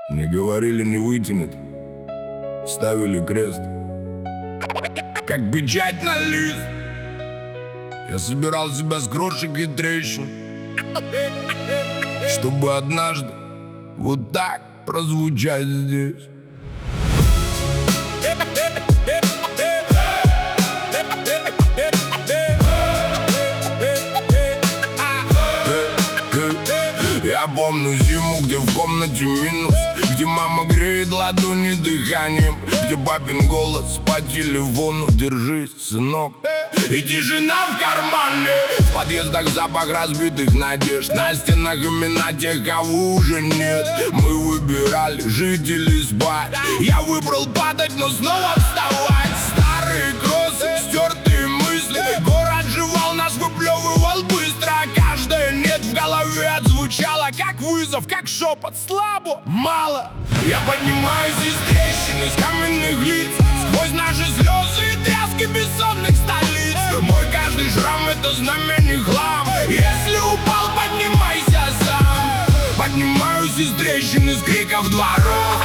Мне говорили, не вытянет, ставили крест, как печать на лист. Я собирал себя с крошек и трещин, чтобы однажды вот так прозвучать здесь. Я помню зиму, где в комнате минус, где мама греет ладони дыханием, где папин голос по телефону: держись, сынок. И тишина в кармане, в подъездах запах разбитых надежд, на стенах имена тех, кого уже нет. Мы выбирали жить или спать, я выбрал падать, но снова вставать. Старые кроссы, стертые мысли, город жевал нас, выплевывал быстро. Каждое «нет» в голове отзвучало как вызов, как шепот: слабо, мало. Я поднимаюсь из трещин, из каменных лиц, сквозь наши слезы и тряски бессонных столиц. Мой каждый шрам — это знамя, не хлам. Если упал, поднимайся сам. Поднимаюсь из трещин, из криков дворов,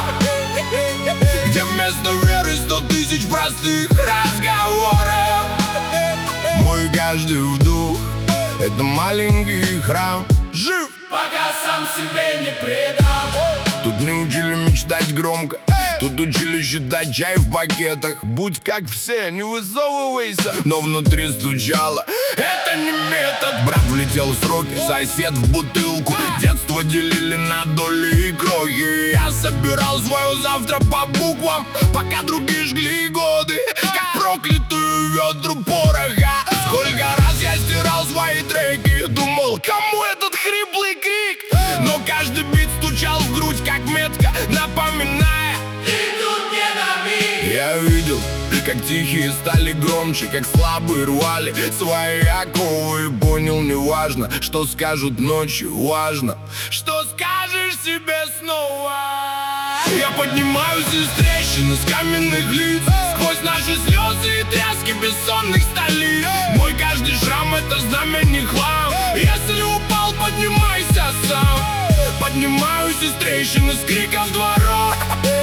где вместо веры 100 тысяч простых разговоров. Мой каждый вдох — это маленький храм. Жив, пока сам себе не предам. тут не учили мечтать громко, тут учили считать чай в пакетах. Будь как все, не высовывайся. Но внутри стучало: это не метод. Брат влетел в сроки, сосед в бутылку. Детство делили на доли и крохи. Я собирал свое завтра по буквам, пока другие жгли годы, как проклятую ведру пороха. Сколько раз я стирал свои треки, думал, кому этот хриплый крик? Но каждый бит стучал в грудь, как метка, напоминая: И тут не на миг. я видел, как тихие стали громче, как слабые рвали свои оковы. И понял, неважно, что скажут ночью, важно, что скажешь себе снова. Я поднимаюсь из трещин, из каменных лиц, сквозь наши слезы и тряски бессонных столиц. Мой каждый шрам — это знамя, не хлам. Если упал, поднимайся сам. Поднимаюсь из трещин, из криков дворов,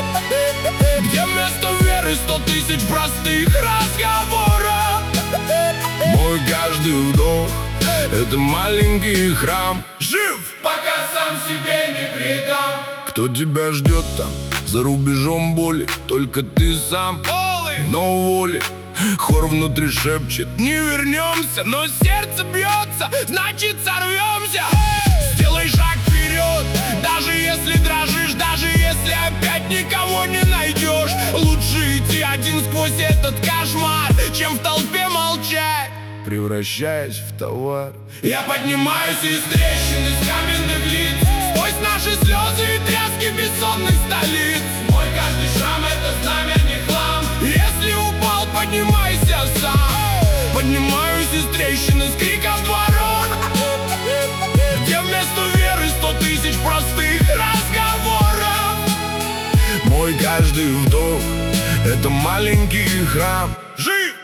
где вместо веры 100 тысяч простых разговоров. Мой каждый вдох — это маленький храм. Жив, Пока сам себе не предам. кто тебя ждет там, за рубежом боли? Только ты сам, но воли. Хор внутри шепчет: не вернемся, но сердце бьется, значит сорвемся. Сделай шаг вперед, даже если дрожишь, даже если опять никого не найдешь. Лучше идти один сквозь этот кошмар, чем в толпе молчать, превращаясь в товар. Я поднимаюсь из трещин, из каменных лиц, сквозь наши слезы и тряски бессонных столиц. Мой каждый шрам — это знамя, не хлам. Если упал, поднимайся сам. Поднимаюсь из трещин, из криков дворов, где вместо веры 100 тысяч простых разговоров. Мой каждый вдох — это маленький храм. Жив!